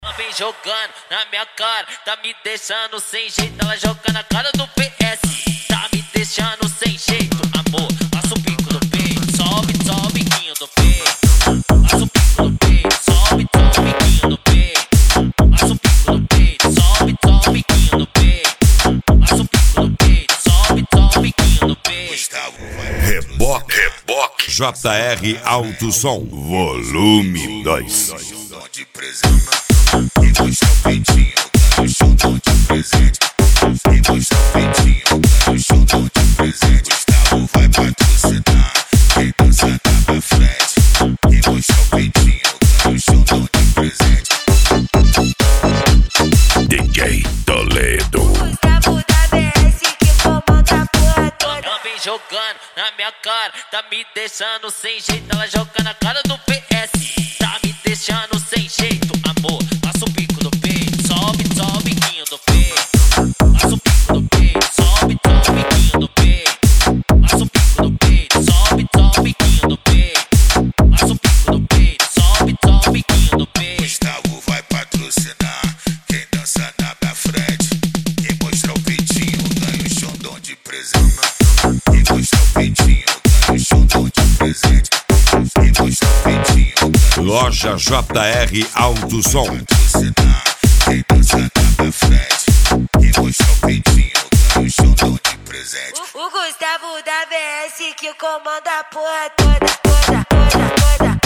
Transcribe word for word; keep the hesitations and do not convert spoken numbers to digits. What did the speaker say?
Ela vem jogando na minha cara, tá me deixando sem jeito. Ela joga na cara do P S, tá me deixando sem jeito. Amor, passa o bico do peito, sobe, sobe o biquinho do peito. Passa o bico do peito, sobe, sobe o biquinho do peito. Passa o bico do peito, sobe, sobe o biquinho do peito. Passa o bico do peito, sobe, sobe o biquinho do peito. Reboque, reboque, J R Alto Som, volume dois. De presente, quem gosta o peitinho, ganha o xundão de presente. Quem gosta o peitinho, ganha o xundão de presente. Gustavo vai patrocinar, quem dança tá pra frente. Quem gosta o peitinho, ganha o xundão de presente. D J Toledo. Gustavo da B S que comanda a porra toda. Ela vem jogando na minha cara, tá me deixando sem jeito. Ela joga na cara do P S, tá me deixando sem jeito. Amor, passa o bico do peito, sobe, sobe o biquinho do peito. Passa o bico do peito, sobe, sobe o biquinho do peito. Passa o bico do peito, sobe, sobe o biquinho do peito. Passa o bico do peito, sobe, sobe o biquinho do peito. Gustavo vai patrocinar, quem dança na minha frente. Quem mostra o peitinho, ganha o xundão de presente. Quem gosta o peitinho, ganha o xundão de presente. Quem gosta o peitinho, Loja J R Alto Som. patrocinar, quem dança na minha frente. Quem gosta o peitinho, ganha o xundão de presente. O, o Gustavo da B S que comanda a porra toda, toda, toda, toda.